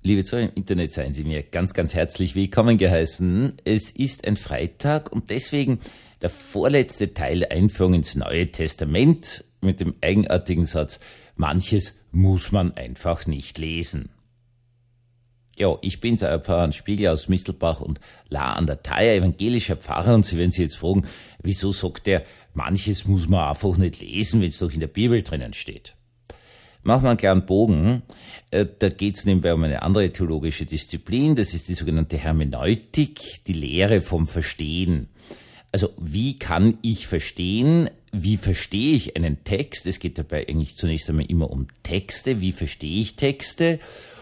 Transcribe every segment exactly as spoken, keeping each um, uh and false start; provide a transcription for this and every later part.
Liebe Zuhörer im Internet, seien Sie mir ganz, ganz herzlich willkommen geheißen. Es ist ein Freitag und deswegen der vorletzte Teil der Einführung ins Neue Testament mit dem eigenartigen Satz, manches muss man einfach nicht lesen. Ja, ich bin's, euer Pfarrer Hans Spiegel aus Mistelbach und La an der Thaya, evangelischer Pfarrer, und Sie werden sich jetzt fragen, wieso sagt er, manches muss man einfach nicht lesen, wenn es doch in der Bibel drinnen steht. Machen wir einen kleinen Bogen. Da geht es nämlich um eine andere theologische Disziplin, das ist die sogenannte Hermeneutik, die Lehre vom Verstehen. Also wie kann ich verstehen, wie verstehe ich einen Text? Es geht dabei eigentlich zunächst einmal immer um Texte, wie verstehe ich Texte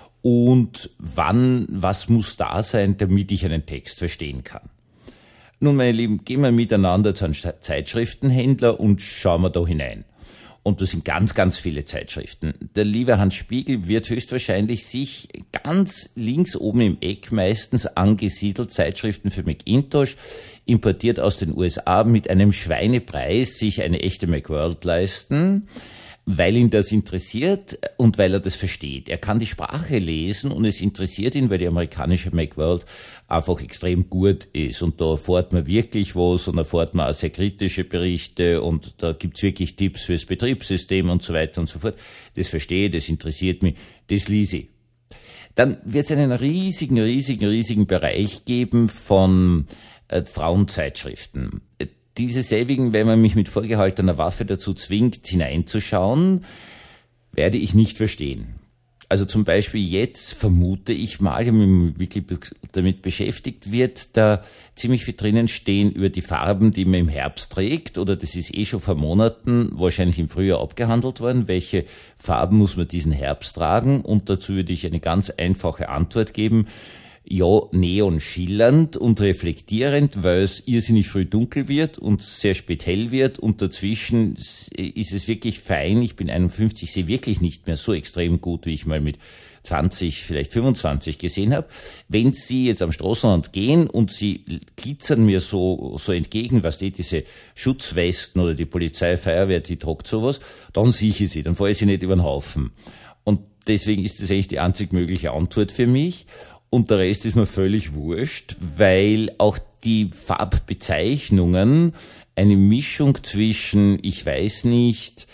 und wann, was muss da sein, damit ich einen Text verstehen kann. Nun, meine Lieben, gehen wir miteinander zu einem Zeitschriftenhändler und schauen wir da hinein. Und das sind ganz, ganz viele Zeitschriften. Der liebe Hans Spiegel wird höchstwahrscheinlich sich ganz links oben im Eck meistens angesiedelt, Zeitschriften für Macintosh, importiert aus den U S A, mit einem Schweinepreis sich eine echte Macworld leisten, weil ihn das interessiert und weil er das versteht. Er kann die Sprache lesen und es interessiert ihn, weil die amerikanische Macworld einfach extrem gut ist. Und da erfährt man wirklich was und erfährt man auch sehr kritische Berichte und da gibt's wirklich Tipps fürs Betriebssystem und so weiter und so fort. Das verstehe ich, das interessiert mich, das lese ich. Dann wird es einen riesigen, riesigen, riesigen Bereich geben von äh, Frauenzeitschriften. Diese selbigen, wenn man mich mit vorgehaltener Waffe dazu zwingt, hineinzuschauen, werde ich nicht verstehen. Also zum Beispiel jetzt vermute ich mal, ich habe mich wirklich damit beschäftigt, wird da ziemlich viel drinnen stehen über die Farben, die man im Herbst trägt, oder das ist eh schon vor Monaten, wahrscheinlich im Frühjahr abgehandelt worden, welche Farben muss man diesen Herbst tragen, und dazu würde ich eine ganz einfache Antwort geben. Ja, neon schillernd und reflektierend, weil es irrsinnig früh dunkel wird und sehr spät hell wird, und dazwischen ist es wirklich fein. Ich bin einundfünfzig, sehe wirklich nicht mehr so extrem gut, wie ich mal mit zwanzig, vielleicht fünfundzwanzig gesehen habe. Wenn Sie jetzt am Straßenrand gehen und Sie glitzern mir so so entgegen, was die diese Schutzwesten oder die Polizei, Feuerwehr, die tragt sowas, dann sehe ich sie, dann fahre ich sie nicht über den Haufen. Und deswegen ist das eigentlich die einzig mögliche Antwort für mich. Und der Rest ist mir völlig wurscht, weil auch die Farbbezeichnungen eine Mischung zwischen, ich weiß nicht,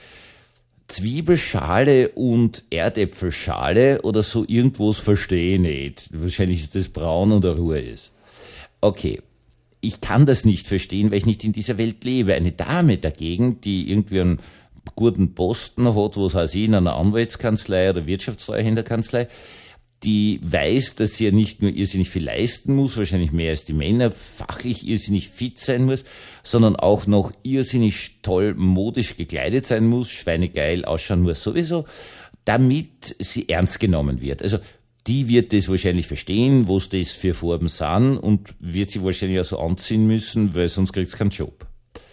Zwiebelschale und Erdäpfelschale oder so irgendwas verstehe ich nicht. Wahrscheinlich ist das braun oder Ruhe ist. Okay, ich kann das nicht verstehen, weil ich nicht in dieser Welt lebe. Eine Dame dagegen, die irgendwie einen guten Posten hat, was heißt ich, in einer Anwaltskanzlei oder Wirtschaftstreuhänderkanzlei, die weiß, dass sie ja nicht nur irrsinnig viel leisten muss, wahrscheinlich mehr als die Männer, fachlich irrsinnig fit sein muss, sondern auch noch irrsinnig toll modisch gekleidet sein muss, schweinegeil ausschauen muss sowieso, damit sie ernst genommen wird. Also die wird das wahrscheinlich verstehen, was das für Farben sind, und wird sie wahrscheinlich auch so anziehen müssen, weil sonst kriegt sie keinen Job.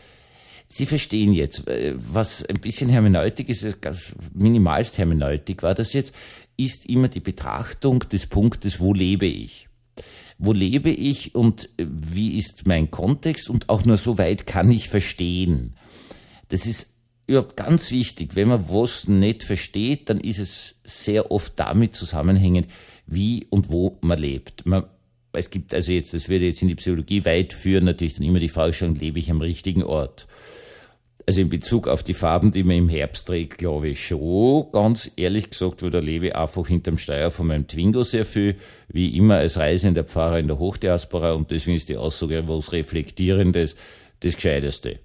Sie verstehen jetzt, was ein bisschen Hermeneutik ist, ganz minimalst Hermeneutik war das jetzt, ist immer die Betrachtung des Punktes, wo lebe ich? Wo lebe ich und wie ist mein Kontext? Und auch nur so weit kann ich verstehen. Das ist überhaupt ganz wichtig. Wenn man was nicht versteht, dann ist es sehr oft damit zusammenhängend, wie und wo man lebt. Man, es gibt also jetzt, das würde jetzt in die Psychologie weit führen, natürlich dann immer die Fragestellung, lebe ich am richtigen Ort? Also in Bezug auf die Farben, die man im Herbst trägt, glaube ich schon, ganz ehrlich gesagt, weil da lebe ich einfach hinterm Steuer von meinem Twingo sehr viel, wie immer als reisender Pfarrer in der Hochdiaspora, und deswegen ist die Aussage, was Reflektierendes, das Gescheiteste.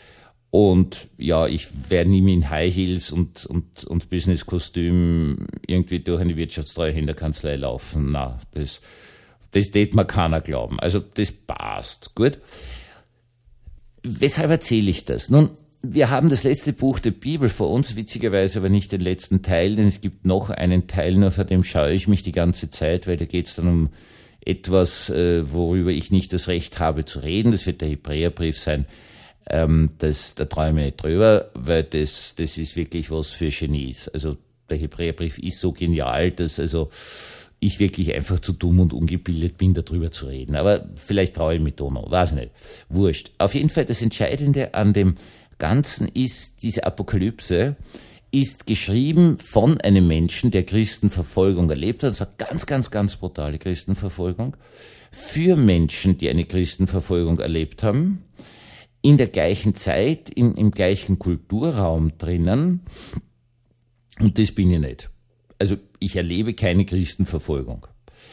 Und ja, ich werde nie mehr in High Heels und, und, und Business-Kostüm irgendwie durch eine Wirtschaftstreuhänderkanzlei laufen. Na, das, das tät mir keiner glauben. Also das passt, gut. Weshalb erzähle ich das? Nun, wir haben das letzte Buch der Bibel vor uns, witzigerweise aber nicht den letzten Teil, denn es gibt noch einen Teil, nur vor dem schaue ich mich die ganze Zeit, weil da geht es dann um etwas, äh, worüber ich nicht das Recht habe zu reden. Das wird der Hebräerbrief sein. Ähm, das, da träume ich nicht drüber, weil das, das ist wirklich was für Genies. Also der Hebräerbrief ist so genial, dass also ich wirklich einfach zu dumm und ungebildet bin, darüber zu reden. Aber vielleicht traue ich mich da noch, weiß nicht. Wurscht. Auf jeden Fall das Entscheidende an dem Ganzen ist diese Apokalypse, ist geschrieben von einem Menschen, der Christenverfolgung erlebt hat, und zwar ganz, ganz, ganz brutale Christenverfolgung, für Menschen, die eine Christenverfolgung erlebt haben, in der gleichen Zeit, in, im gleichen Kulturraum drinnen. Und das bin ich nicht. Also ich erlebe keine Christenverfolgung.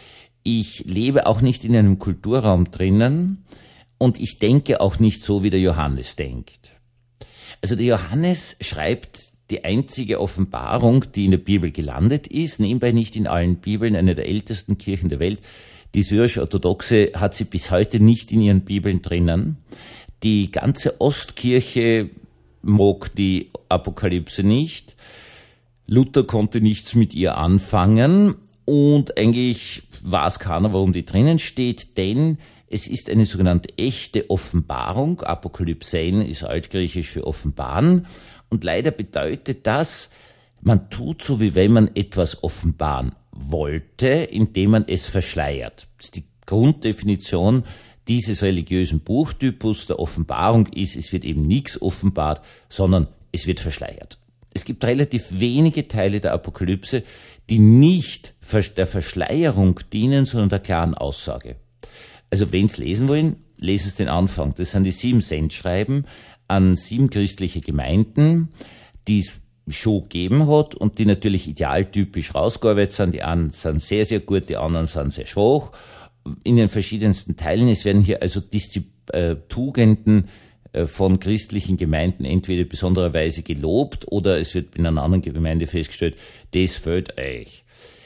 Ich lebe auch nicht in einem Kulturraum drinnen und ich denke auch nicht so, wie der Johannes denkt. Also der Johannes schreibt die einzige Offenbarung, die in der Bibel gelandet ist, nebenbei nicht in allen Bibeln, eine der ältesten Kirchen der Welt. Die syrisch-orthodoxe hat sie bis heute nicht in ihren Bibeln drinnen. Die ganze Ostkirche mag die Apokalypse nicht. Luther konnte nichts mit ihr anfangen und eigentlich weiß keiner, warum die drinnen steht, denn es ist eine sogenannte echte Offenbarung. Apokalypsein ist altgriechisch für offenbaren. Und leider bedeutet das, man tut so, wie wenn man etwas offenbaren wollte, indem man es verschleiert. Das ist die Grunddefinition dieses religiösen Buchtypus der Offenbarung ist, es wird eben nichts offenbart, sondern es wird verschleiert. Es gibt relativ wenige Teile der Apokalypse, die nicht der Verschleierung dienen, sondern der klaren Aussage. Also wenn Sie lesen wollen, lesen Sie den Anfang. Das sind die sieben Sendschreiben an sieben christliche Gemeinden, die es schon gegeben hat und die natürlich idealtypisch rausgearbeitet sind. Die einen sind sehr, sehr gut, die anderen sind sehr schwach. In den verschiedensten Teilen. Es werden hier also Diszi- äh, Tugenden äh, von christlichen Gemeinden entweder besondererweise gelobt oder es wird in einer anderen Gemeinde festgestellt, das fehlt euch.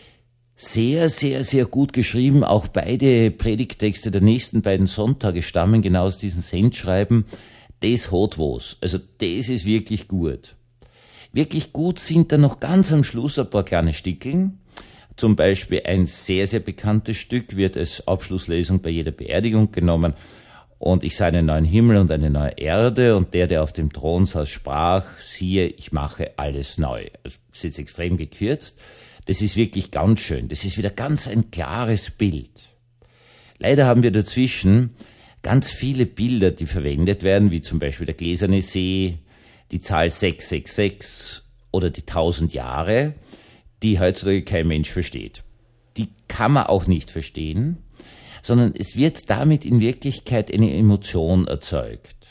Sehr, sehr, sehr gut geschrieben. Auch beide Predigttexte der nächsten beiden Sonntage stammen genau aus diesen Sendschreiben. Das hat was. Also das ist wirklich gut. Wirklich gut sind dann noch ganz am Schluss ein paar kleine Stickeln. Zum Beispiel ein sehr, sehr bekanntes Stück wird als Abschlusslesung bei jeder Beerdigung genommen. Und ich sah einen neuen Himmel und eine neue Erde und der, der auf dem Thron saß, sprach, siehe, ich mache alles neu. Also, das ist jetzt extrem gekürzt. Das ist wirklich ganz schön. Das ist wieder ganz ein klares Bild. Leider haben wir dazwischen ganz viele Bilder, die verwendet werden, wie zum Beispiel der gläserne See, die Zahl sechs sechs sechs oder die tausend Jahre, die heutzutage kein Mensch versteht. Die kann man auch nicht verstehen, sondern es wird damit in Wirklichkeit eine Emotion erzeugt.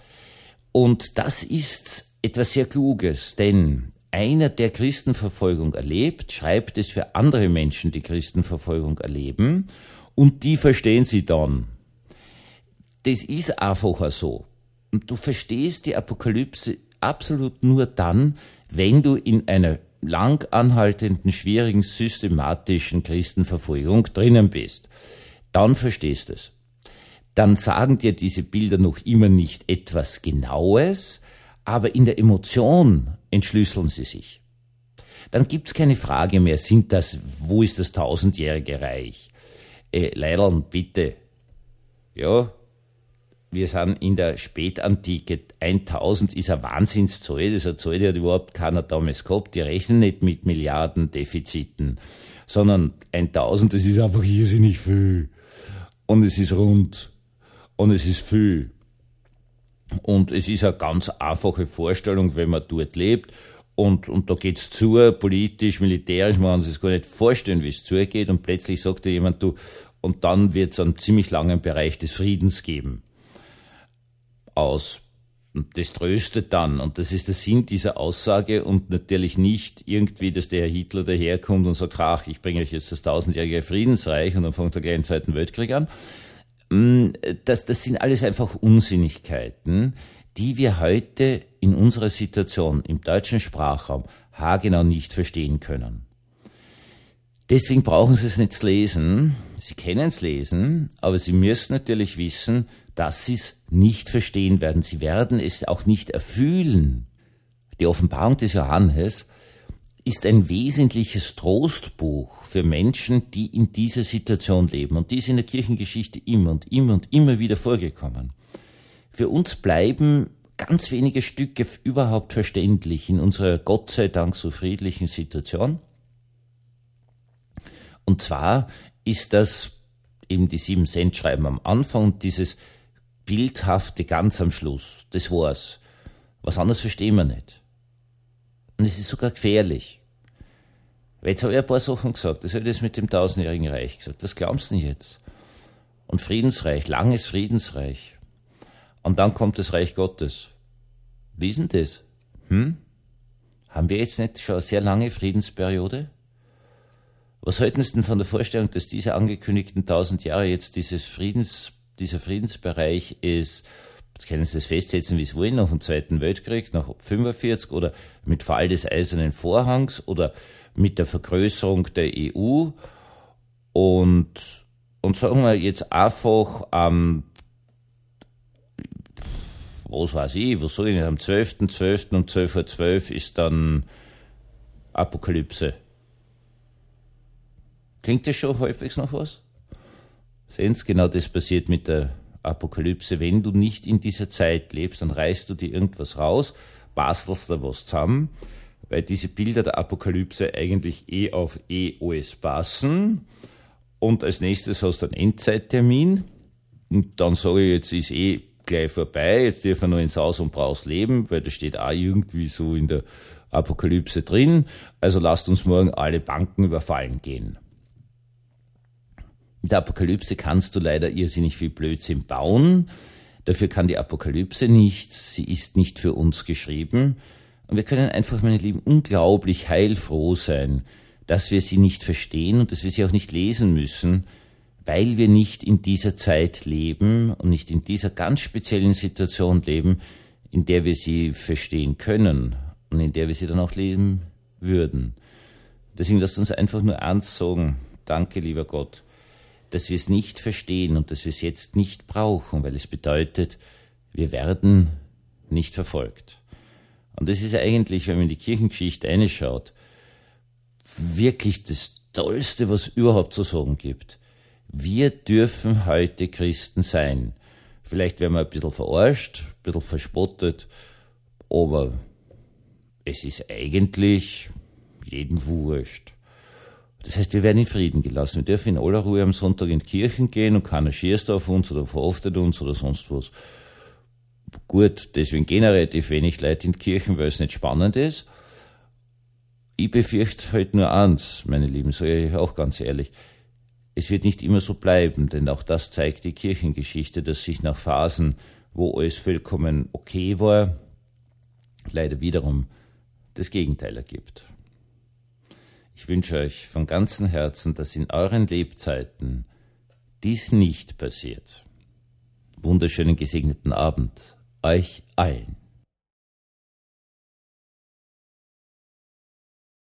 Und das ist etwas sehr Kluges, denn einer, der Christenverfolgung erlebt, schreibt es für andere Menschen, die Christenverfolgung erleben, und die verstehen sie dann. Das ist einfach so. Und du verstehst die Apokalypse absolut nur dann, wenn du in einer lang anhaltenden, schwierigen, systematischen Christenverfolgung drinnen bist. Dann verstehst du es. Dann sagen dir diese Bilder noch immer nicht etwas Genaues, aber in der Emotion entschlüsseln sie sich. Dann gibt's keine Frage mehr, sind das, wo ist das tausendjährige Reich? Äh, Leidl, bitte. Ja, wir sind in der Spätantike. tausend ist eine Wahnsinnszahl. Das ist eine Zahl, die hat überhaupt keiner damals gehabt. Die rechnen nicht mit Milliardendefiziten, sondern tausend, das ist einfach irrsinnig viel. Und es ist rund. Und es ist viel. Und es ist eine ganz einfache Vorstellung, wenn man dort lebt. Und, und da geht's zu, politisch, militärisch, man kann sich gar nicht vorstellen, wie es zugeht. Und plötzlich sagt dir jemand, du, und dann wird es einen ziemlich langen Bereich des Friedens geben. Aus. Und das tröstet dann. Und das ist der Sinn dieser Aussage und natürlich nicht irgendwie, dass der Herr Hitler daherkommt und sagt, ach, ich bringe euch jetzt das tausendjährige Friedensreich und dann fängt der gleich Zweiten Weltkrieg an. Das, das sind alles einfach Unsinnigkeiten, die wir heute in unserer Situation im deutschen Sprachraum haargenau nicht verstehen können. Deswegen brauchen Sie es nicht zu lesen. Sie können es lesen, aber Sie müssen natürlich wissen, dass Sie es nicht verstehen werden. Sie werden es auch nicht erfühlen. Die Offenbarung des Johannes ist ein wesentliches Trostbuch für Menschen, die in dieser Situation leben. Und die ist in der Kirchengeschichte immer und immer und immer wieder vorgekommen. Für uns bleiben ganz wenige Stücke überhaupt verständlich in unserer Gott sei Dank so friedlichen Situation. Und zwar ist das eben die sieben Sendschreiben am Anfang und dieses Bildhafte ganz am Schluss. Das war's. Was anderes verstehen wir nicht. Und es ist sogar gefährlich. Weil jetzt habe ich ein paar Sachen gesagt. Das habe ich das mit dem tausendjährigen Reich gesagt. Was glaubst du denn jetzt? Und Friedensreich, langes Friedensreich. Und dann kommt das Reich Gottes. Wie ist denn das? Hm? Haben wir jetzt nicht schon eine sehr lange Friedensperiode? Was halten Sie denn von der Vorstellung, dass diese angekündigten tausend Jahre jetzt dieses Friedens, dieser Friedensbereich ist, jetzt können Sie das festsetzen, wie Sie wollen, nach dem Zweiten Weltkrieg, nach fünfundvierzig oder mit Fall des Eisernen Vorhangs oder mit der Vergrößerung der E U und, und sagen wir jetzt einfach am, was weiß ich, was soll ich nicht, am zwölften zwölften um zwölf Uhr zwölf ist dann Apokalypse. Klingt das schon häufig noch was? Sehen Sie, genau das passiert mit der Apokalypse. Wenn du nicht in dieser Zeit lebst, dann reißt du dir irgendwas raus, bastelst da was zusammen, weil diese Bilder der Apokalypse eigentlich eh auf E O S passen. Und als nächstes hast du einen Endzeittermin. Und dann sage ich, jetzt ist eh gleich vorbei, jetzt dürfen wir noch in Saus und Braus leben, weil das steht auch irgendwie so in der Apokalypse drin. Also lasst uns morgen alle Banken überfallen gehen. In der Apokalypse kannst du leider irrsinnig viel Blödsinn bauen. Dafür kann die Apokalypse nichts. Sie ist nicht für uns geschrieben. Und wir können einfach, meine Lieben, unglaublich heilfroh sein, dass wir sie nicht verstehen und dass wir sie auch nicht lesen müssen, weil wir nicht in dieser Zeit leben und nicht in dieser ganz speziellen Situation leben, in der wir sie verstehen können und in der wir sie dann auch lesen würden. Deswegen lasst uns einfach nur eins sagen: Danke, lieber Gott, dass wir es nicht verstehen und dass wir es jetzt nicht brauchen, weil es bedeutet, wir werden nicht verfolgt. Und das ist eigentlich, wenn man in die Kirchengeschichte reinschaut, wirklich das Tollste, was überhaupt zu sagen gibt. Wir dürfen heute Christen sein. Vielleicht werden wir ein bisschen verarscht, ein bisschen verspottet, aber es ist eigentlich jedem wurscht. Das heißt, wir werden in Frieden gelassen. Wir dürfen in aller Ruhe am Sonntag in die Kirchen gehen und keiner schießt auf uns oder verhaftet uns oder sonst was. Gut, deswegen gehen auch relativ wenig Leute in die Kirchen, weil es nicht spannend ist. Ich befürchte halt nur eins, meine Lieben, sage ich auch ganz ehrlich. Es wird nicht immer so bleiben, denn auch das zeigt die Kirchengeschichte, dass sich nach Phasen, wo alles vollkommen okay war, leider wiederum das Gegenteil ergibt. Ich wünsche euch von ganzem Herzen, dass in euren Lebzeiten dies nicht passiert. Wunderschönen gesegneten Abend euch allen.